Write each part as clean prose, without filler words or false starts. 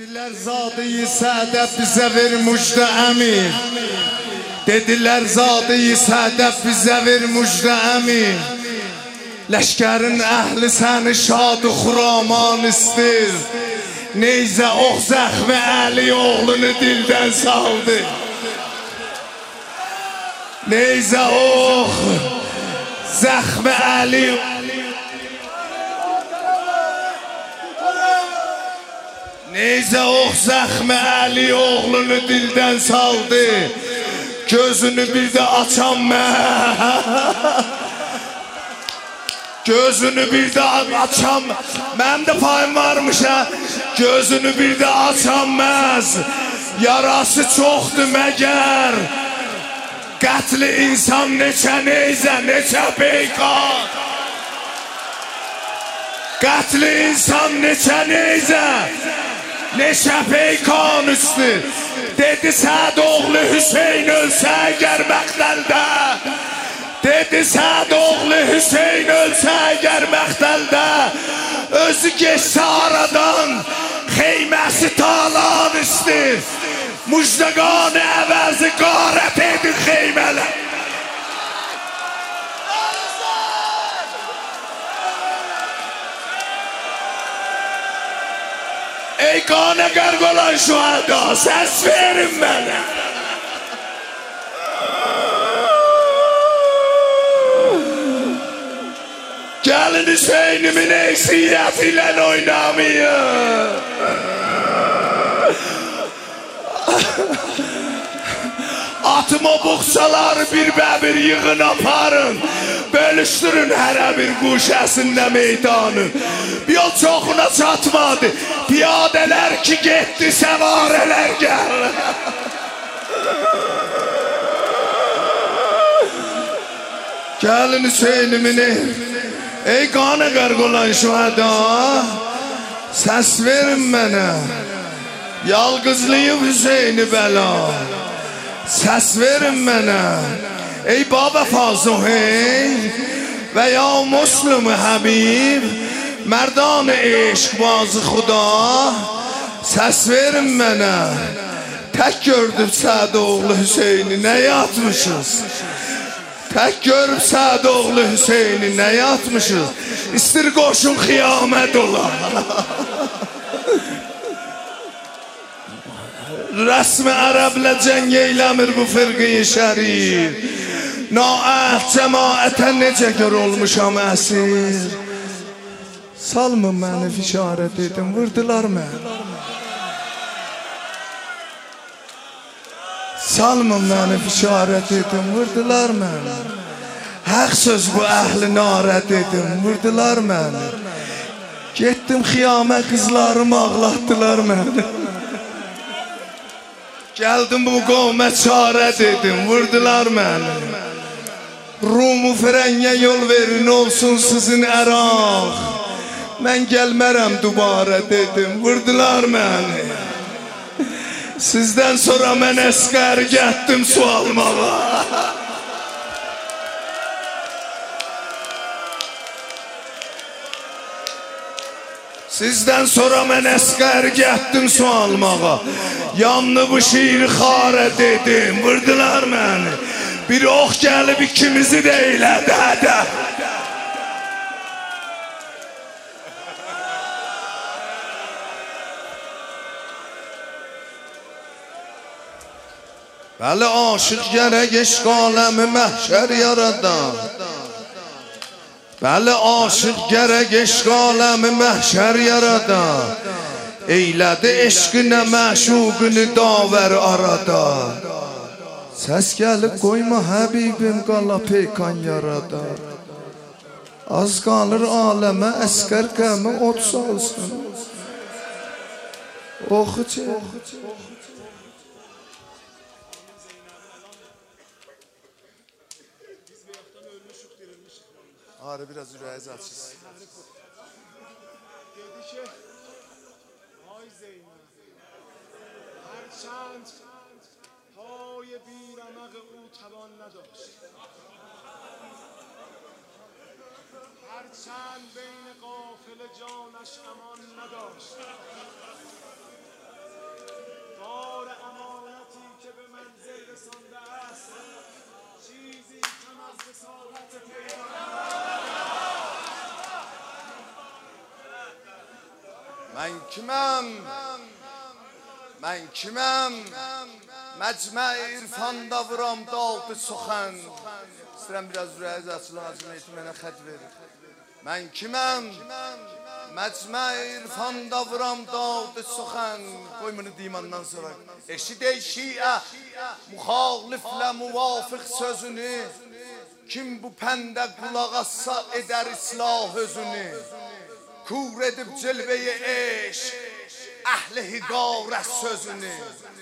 Dediler Zade-i Saadət bizə ver müjdə əmin. Dediler Zade-i Saadət bizə ver müjdə əmin. Leşkerin əhli səni şad-ı xuraman istir. Neyzə ox zəxmi Əli oğlunu dildən saldı. Neyzə ox zəxmi Əli Neyzə ox zəxmi Əli oğlunu dildən saldı. Gözünü bir də açan Gözünü bir də açan Mənim də payım varmış ha. Gözünü bir də açanməz. Yarası çoxdur məgər. Qətli insan neçə neyzə, neçə peyqan. Qətli insan neçə neyzə, neçə peyqan üstü. Dedi Səd oğlu Hüseyin ölsə əgər məqtəldə. Dedi Səd oğlu Hüseyin ölsə əgər məqtəldə. Özü geçsə aradan xeyməsi talan istir. Müjdəqanı əvəzi qarət edin xeymələ. Ey qanə qərq olan şühəda, səs verin mənə. Gəlin Hüseynimin eysiyyəti ilə oynamayın. Atma buxçaları bir bəbir yığın aparın. Bölüşdürün hərə bir quşəsində meydanın. Yol çoxuna çatmadı. Piyadələr ki getdi, səvarələr gəl. Gəlin Hüseynimin ey qanə qərq olan şühəda, səs verin mənə. Yalqızlıyım Hüseyni bəla, səs verin mənə. Ey baba Fazuhey və ya Müslüm Həbib, mərdan-ı eşq bazı xuda, səs verin mənə. Tək gördüm Səd oğlu Hüseyni, nə yatmışız? Tək görüb Səd oğlu Hüseyni, nə yatmışız? İstir qoşun xiyamət ola. Rəsmi ərəblə cəng eyləmir bu fırqı-i şərif. Naət cəmaətə necə gör olmuşam əsir. Salmın məni fişarət edin, vurdular mən. Salmın məni fişarət edin, vurdular mən. Həq söz bu əhli narət edin, vurdular mən. Getdim xiyamə qızlarım ağlatdılar məni. Gəldim bu qovmə çarə dedim, vurdular məni. Rumu frəngə yol verin olsun sizin əraq. Mən gəlmərəm dubara dedim, vurdular məni. Sizdən sonra mən əsqər gətdim su almağa. Sizdən sonra mən əsqər gətdim su almağa. Yanlı bu şiir xarə dedim, vurdular məni. Bir ox gəlib ikimizi də eylədi hədəf. Bəli aşıq gərək eşq aləmi məhşər yaradan. Bəli aşıq gərək eşq aləmi məhşər yaradan. Eylədi eşqinə məşuqini davər arada. Səs gəlib qoyma Həbibim qala peykan yaradar. Az qalır aləmə əsqər qəmi ot salsın. Oxu çək. Ağrı biraz ürəyiz açız. Dedi ki, ay Zeynep, hərçənd های بیرمق او توان نداشت. هرچند بین قافله جانش امان نداشت. Mən kiməm? Məcmə irfanda vuram daldı soxan. İstəyirəm biraz ürəyiz açılıq acıməyəti mənə xət verir. Mən kiməm? Məcmə irfanda vuram daldı soxan. Qoy bunu deyim ondan sonra. Eşidey şiə müxaliflə müvafiq sözünü. Kim bu pəndə qulaq assa edər islah özünü. Kur edib cilveyi eşq əhli hiqarət sözünü.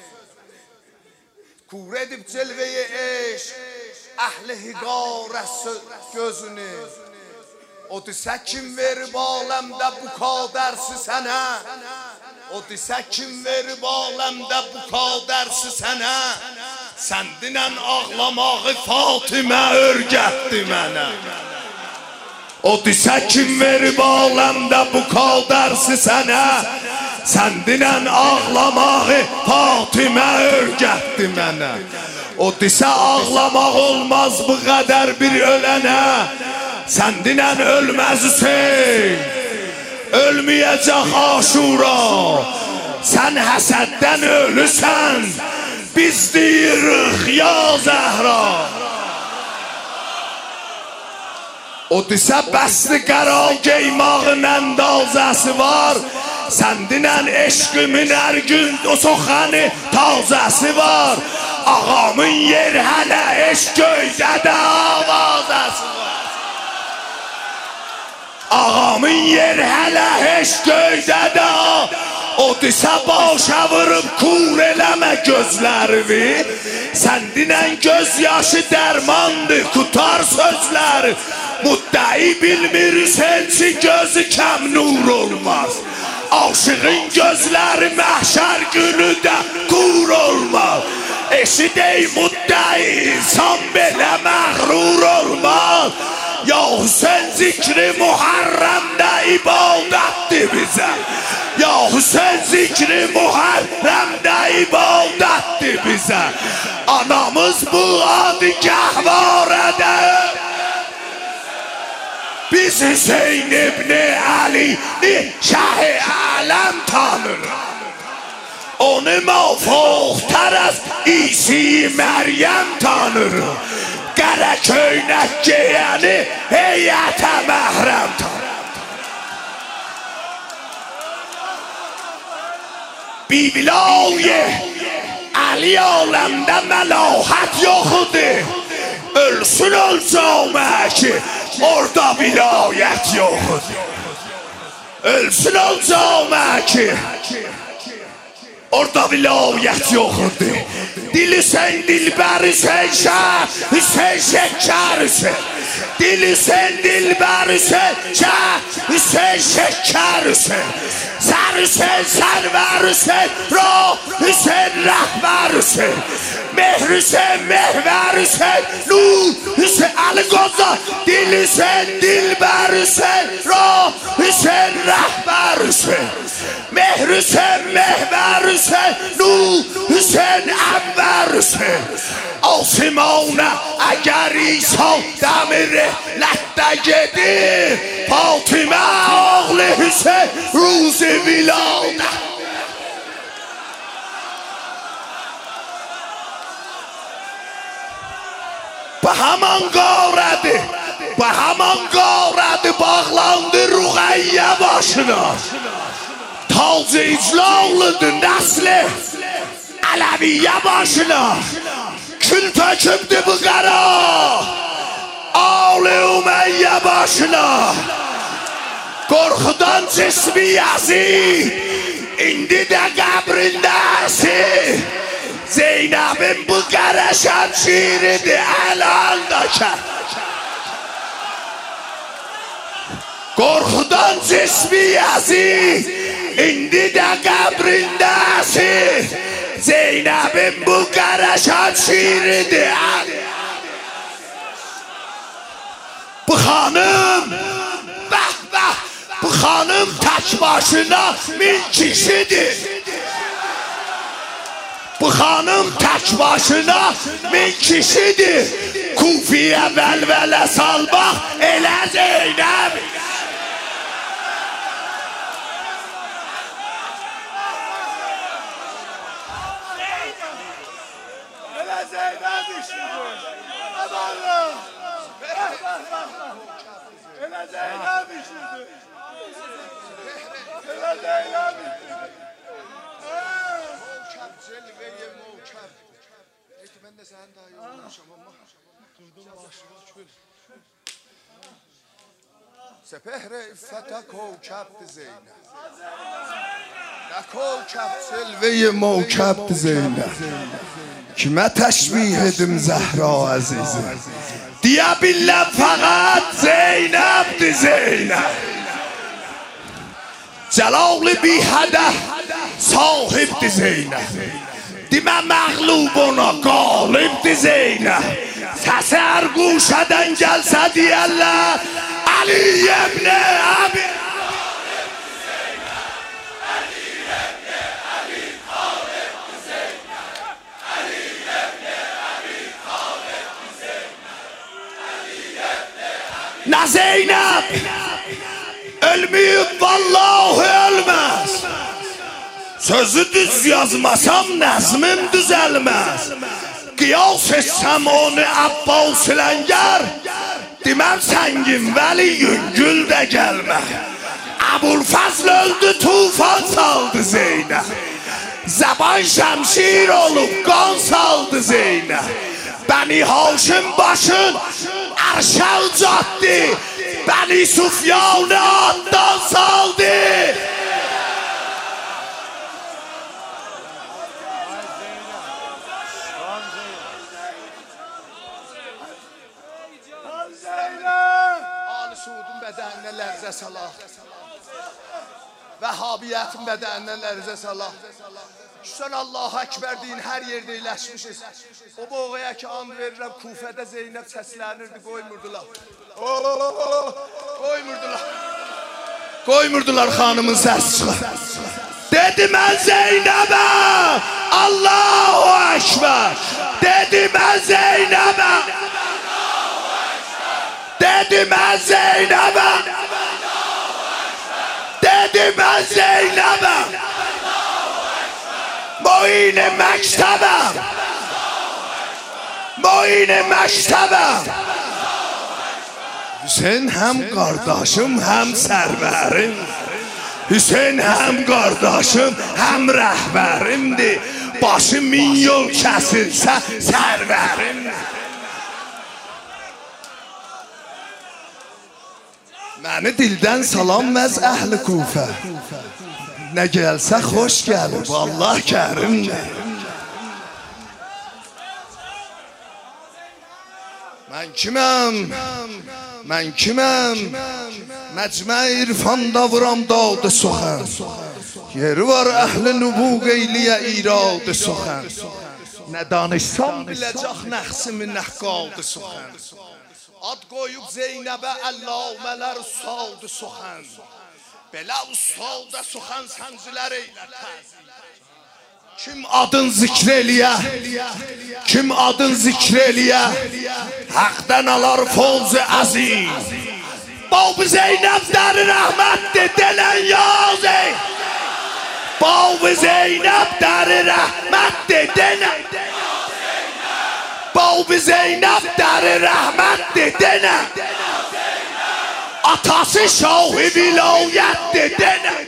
Kur edib cilveyi eşq əhli hiqarət gözünü. O disə kim verib aləmdə bu kadərsi sənə. O disə kim verib aləmdə bu kadərsi sənə. Səndinən ağlamağı Fatimə örgətdi mənə. O disə kim verib aləmdə bu kadərsi sənə. Səndinən ağlamağı Fatimə örgətdi mənə. O disə ağlamaq olmaz bu qədər bir ölənə. Səndinən ölməz Hüseyn, ölməyəcək Aşura. Sən həsəddən ölüsən, biz deyirik ya Zəhra. O disə bəsli qəra geymağın əndazəsi var. Səndinən eşqimin hər gün o soxanı tazəsi var. Ağamın yer hələ eşq göydədə avazəsi var. Ağamın yer hələ eşq göydədə. O disə başa vurub kur eləmə gözlərini. Səndinən göz yaşı dərmandır qutar sözləri. Muddəi bilmir sençi gözü kəm nur olmaz. Aşığın gözləri məhşər günü də qur olmaz. Eşidey muddəi insan belə məğrur olmaz. Ya Hüseyin zikri Muharrem'də ibadətdir bizə. Ya Hüseyin zikri Muharrem'də ibadətdir bizə. Anamız bu adı gəhvarədə. Biz Hüseyin İbni Ali'ni Şah-ı Aləm tanırıq. Onu mavfuqtər az İsi Məryəm tanırıq. Qərə köynək geyəni heyətə məhrəm tanırıq. Bibilaye Ali aləmdə məlahət yoxudur. Ölsün ölcəmə ki orada vilayət yoxudur. Ölsün ölcəmə ki orada vilayət yoxudur. Dili sen dilberi sen şah, Hüseyin şeker Hüseyin. Dili sen dilberi sen şah, Hüseyin şeker Hüseyin. Sen Hüseyin server Hüseyin, Rah Hüseyin rəhbər Hüseyin. Mehr Hüseyin mehver Hüseyin, Nur Hüseyin Ali Qoca. Dili sen dilber Hüseyin, Rah Hüseyin rəhbər Hüseyin. Mehr Hüseyin mehver Hüseyin, Nur Hüseyin Enver Hüseyin. Asimanə əgər İsa dəmiri lətdə gedir, Fatimə oğlu Hüseyin ruzi viladə. Bu həman qarədi bağlandı Ruqəyyə başına. Tacı iclallıdır nəsli Ələviyyə başına. Kül tökübdü bu qara Ali Ümeyyə başına. Qorxudan cismi Yazid indi də qəbrindəsi. Zeynəbin bu qara şəmşiridir əlindəki. Qorxudan cismi Yazid indi də qəbrindəsi. Zeynəbin bu qara şəmşiridir. Bu xanım, bu xanım tək başına min kişidir. Bu xanım tək başına min kişidir. Kufiyə vəlvələ salmaq elə Zeynəb. Zeynep işlidir. Allah. Ele Zeynep işlidir. Ele Zeynep işlidir. Mokab celve-i mokab. Peki ben de sen daha iyi olmuşum ama. Durdum başıma kül. Sepehre iffete kovkabdi Zeynep. Ne kovkab celve-i mokabdi Zeynep. Kime teşbih edim Zehra azizi. Diye billah fakat Zeynep'di Zeynep. Celal-i bihədəh sahibdi Zeynep. Demə məğlub ona qalibdi Zeynep. Səsi hər quşədən gəlsə deyərlər Ali ibn Abi Ne Zeynep ölmeyip vallahi ölmez. Sözü düz yazmasam nəzmim düzəlməz. Qiyas etsəm onu Abbas Ləngər, deməm səngin Vəliyün gül də gəlmə. Əbulfəzl öldü tufan saldı Zeynep. Zəban şəmşir olub qan saldı Zeynep. Bəni Haşim başın ərşə ucatdı, Bəni Süfyanı atdan saldı. Ali Suudun bədəninə lərzə salah, Vəhhabiyyətin bədəninə lərzə salah. Sen Allah-u Ekber deyin, her yerde iyiləşmişiz. O boğaya ki and verirəm, Kufədə Zeynep səslənirdi, qoymurdular. Qoymurdular xanımın səs çıxar. Dedi mən Zeynep'e Allahu Ekber. Dedi mən Zeynep'e Dedi mən Zeynep'e Dedi mən Zeynep'e Muin-i məktəbəm Muin-i məktəbəm Hüseyin həm qardaşım, həm sərvərim Hüseyin həm qardaşım, həm rəhbərimdir Başı min yol kəsilsə sərvərimdir Məni dildən salanməz əhl-i Kufə Nə gəlsə xoş gəlib, Allah kərimdir Mən kiməm Məcmə irfanda vuram dağdı soxan Yeri var əhl-i nübuq eyliyə iradı soxan Nə danışsam biləcək nəxsimi nəqqaldı soxan Ad qoyub Zeynəbə əllamələr saldı soxan Belə usalda soxan səncilər eylər Kim adın zikr eləyə Kim adın zikr eləyə Haqdan alar fawz-ı əzim Bab-ı Zeynəb dəri rəhmətdir Delən yazı Bab-ı Zeynəb dəri rəhmətdir Delən Bab-ı Zeynəb dəri rəhmətdir Delən Atası şah-ı vilayətdir Delən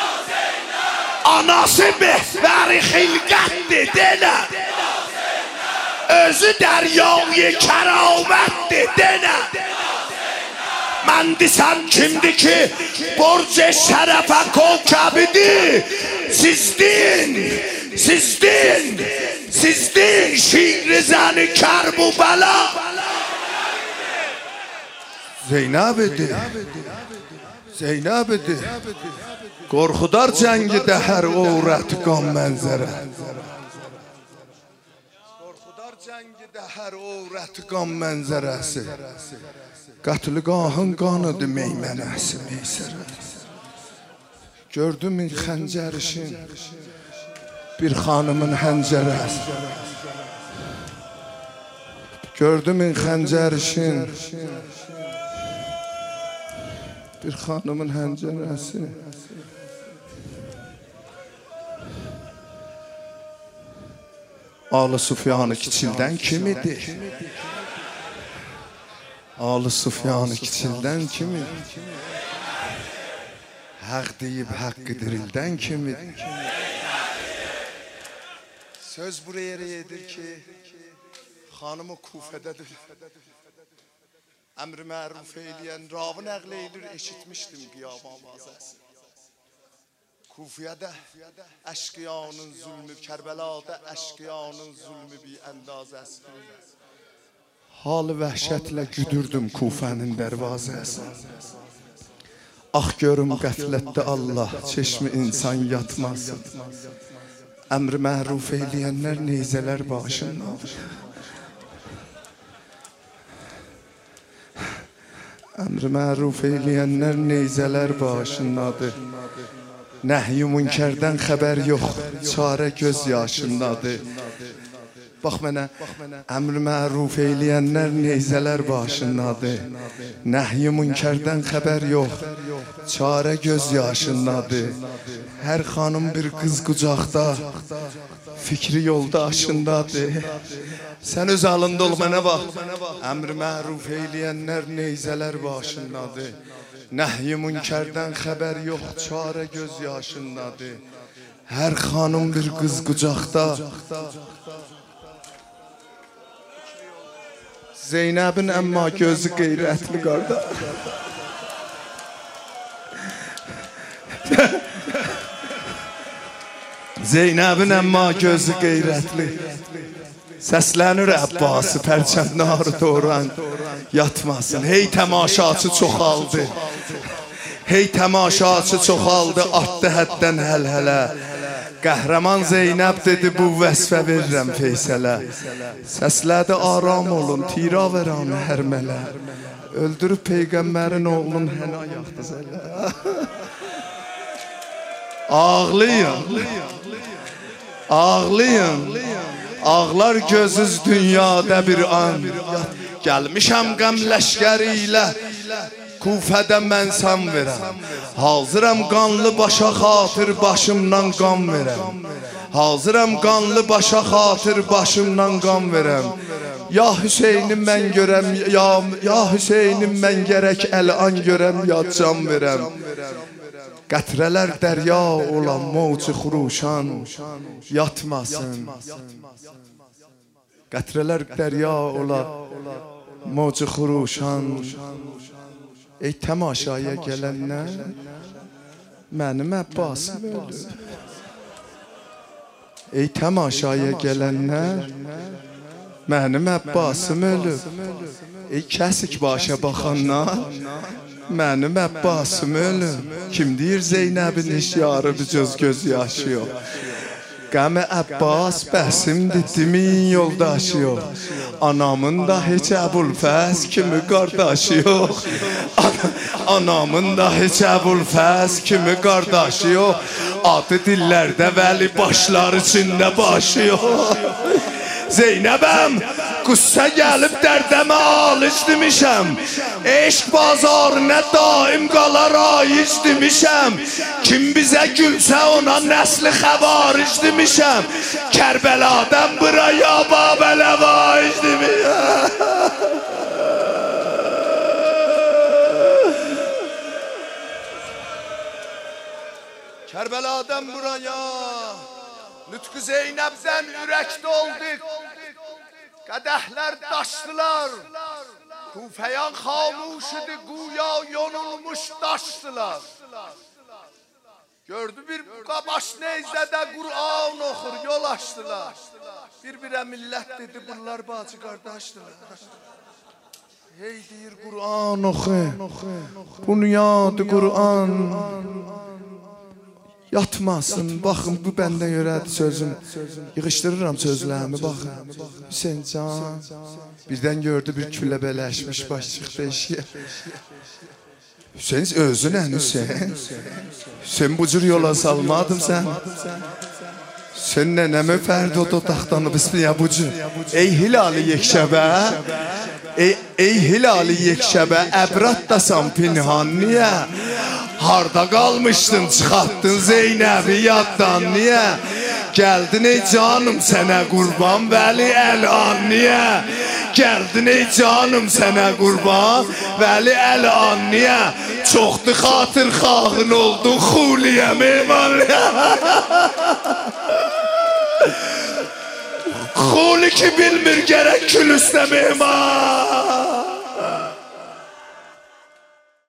Anası mehvər-i xilqətdir Delən Özü dəryayı kəramətdir Delən Mən desəm kimdir ki borc-ı şərəfə kovkəbidir Sizdin şiir-i zəni Kərbəla Zeynep idi Qorxudar cəngidə hər uğrət qan mənzərə Qorxudar cəngidə hər uğrət qan mənzərəsi Qətl-gahın qanıdır meymənəsi meysərə Gördüm min xəncər işin Bir xanımın həncərəsi Gördüm min xəncər işin Bir xanımın həncərəsi Ali Sufyan-ı Kiçildən kim idi? Ali Sufyan-ı Kiçildən kim idi? Haq deyib haqqı dirildən kim idi? Söz buraya edir ki, xanımı Kufədədir. Əmr-i məruf eyləyən ravi nəql eylir, eşitmişdim qiyaban vazəsi. Kufiyədə əşqiyanın zulmü, Kərbəlada əşqiyanın zulmü bir əndazəsi. Halı vəhşətlə güdürdüm Kufənin dərvazəsi. Ax görüm qəflətdə Allah, çeşmi insan yatmasın. Əmr-i məruf eyləyənlər neyzələr başındadır. Əmr-i məruf eyləyənlər neyzələr başındadır. Nəhy-i münkərdən xəbər yox, çarə göz yaşındadır. Bax mənə, əmr-i məruf eyləyənlər neyzələr başındadır. Nəhy-i münkərdən xəbər yox, çarə göz yaşındadır. Hər xanım bir qız qucaqda, fikri yoldaşındadır. Sən öz alında ol, mənə bax. Əmr-i məruf eyləyənlər neyzələr başındadır. Nəhy-i münkərdən xəbər yox, çarə göz yaşındadır. Hər xanım bir qız qucaqda. Zeynəbin əmma gözü qeyrətli qarda. Zeynəbin əmma gözü qeyrətli. Səslənir Əbbası, pərçəmdarı doğuran yatmasın. Hey təmaşaçı çoxaldı. Hey təmaşaçı çoxaldı, artdı həddən həl-hələ. Qəhrəman Zeynəb dedi, bu vəsfə verirəm Feysələ. Səslədi aram olun, tira veranı hərmələ. Öldürüb Peyğəmbərin oğlun həna yaxdı zələ. Ağlayın, ağlayın. Ağlar gözüz dünyada bir an. Gəlmişəm qəm ləşkəri ilə, Kufədə mən sən verəm. Hazıram qanlı başa xatır başımdan qan verəm. Hazıram qanlı başa xatır başımdan qan verəm. Ya Hüseynim mən görəm, ya Hüseynim mən gərək əl-an görəm, ya can verəm. Qətrələr dərya olan mavcu xuruşan yatmasın. Qətrələr dərya olan mavcu xuruşan. Ey təmaşaya gələnlər, mənim Əbbasım ölür. Ey təmaşaya gələnlər, mənim Əbbasım ölür. Ey kəsik başa baxanlar, mənim Əbbasım ölür. Kim deyir Zeynəbin işyarı bir göz yaşı yox. Qəmi Əbbas bəsimdir, dimin yoldaşı yox. Anamın da heç Əbulfəz kimi qardaşı yox. Anamın da heç Əbulfəz kimi qardaşı yox. Adı dillərdə vəli, başlar içində başı yox. Zeynəbəm, qüssə gəlib dərdəmə alic demişəm. Eşq bazarına daim qalar aic demişəm. Kim bizə gülsə ona nəsli xəvaric demişəm. Kərbəladan buraya babələ vaic demişəm. Kərbəladan buraya Lütfü Zeynəbdən ürək dolduq. Qədəhlər daşdılar. Kufəyan xamuş idi, guya yonulmuş daşdılar. Gördü bir qabaş neyzədə Qur'an oxur, yol açdılar. Bir-birə millət dedi, bunlar bacı qardaşdılar. Hey deyir Qur'an oxu, bunyadı Qur'an. Yatmasın, baxın bu bəndən görədir sözüm. Yığışdırıram sözlərimi, baxın. Hüseyin can, birdən gördü bir külə bələşmiş, baş çıxdı eşiyə. Hüseyin özü nə Hüseyin? Hüseyin bu cür yola salmadım sən. Sen nənəmi fərd o dodaqdanı bismiyə bu cür. Ey hilali yekşəbə, ey hilali yekşəbə, əbratdasan pinhan niyə? Harda qalmışdın, çıxartdın Zeynəbi yaddan niyə? Gəldin ey canım sənə qurban Vəli əlan niyə? Gəldin ey canım sənə qurban Vəli əlan niyə? Çoxdur xatır xahın oldun xuliyə meyman Xuli ki bilmir gərək kül üstə meyman